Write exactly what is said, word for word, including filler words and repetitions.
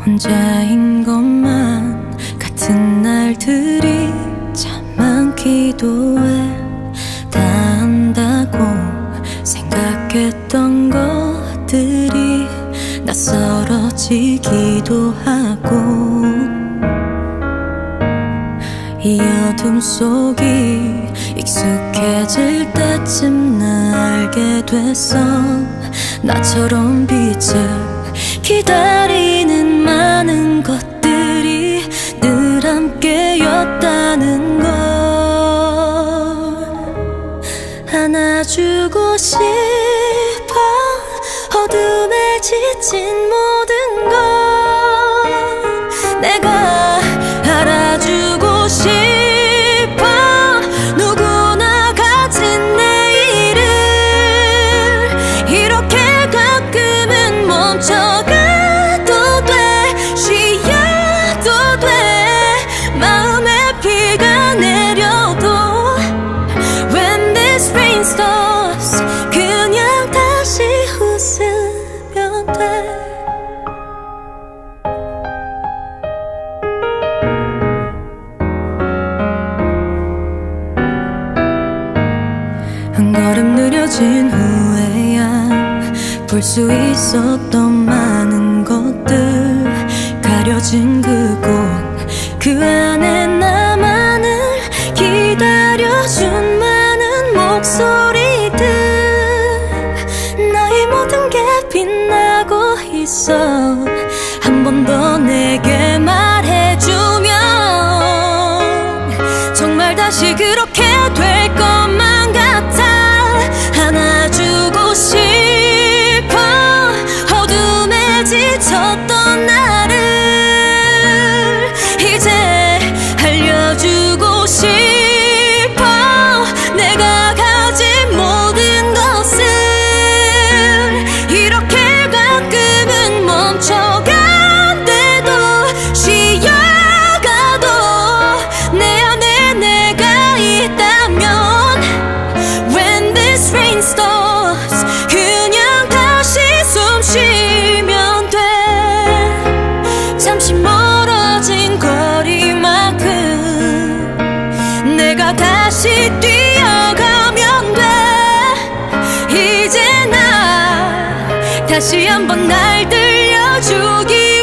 혼자인 것만 같은 날들이 참 많기도 해. 다 안다고 생각했던 것들이 낯설어지기도 하고, 이 어둠 속이 익숙해질 때쯤 나 알게 됐어. 나처럼 빛을 기다리는 많은 것들이 늘 함께였다는 걸 안아주고 싶어. 어둠에 지친 모든 걸 내가 알아주고 싶어. 누구나 가진 내일을 이렇게 가끔은 멈춰가도 돼, 쉬어도 돼. 마음에 비가 내려도 When this rain stops 그냥 다시 웃으면 돼. 한 걸음 느려진 후에야 볼 수 있었던 많은 것들, 가려진 그곳 그 안에 나만을 기다려준 많은 목소리들. 너의 모든 게 빛나고 있어. 한 번 더 내게 말해주면 정말 다시 그렇게 될 것만 같아. 안아주고 싶어. 어둠에 지쳤던 나를 이제 알려주고 싶어. 내가 가진 모든 것을 이렇게 가끔은 멈춰간대도 쉬어가도 내 안에 내가 있다면 When this rain stops 그냥 다시 숨 쉬면 돼. 잠시 멀어진 거리만큼 내가 다시 뛰어가면 돼. 이제 나 다시 한번 날 들려주기